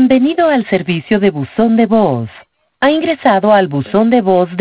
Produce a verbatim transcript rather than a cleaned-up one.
Bienvenido al servicio de buzón de voz. Ha ingresado al buzón de voz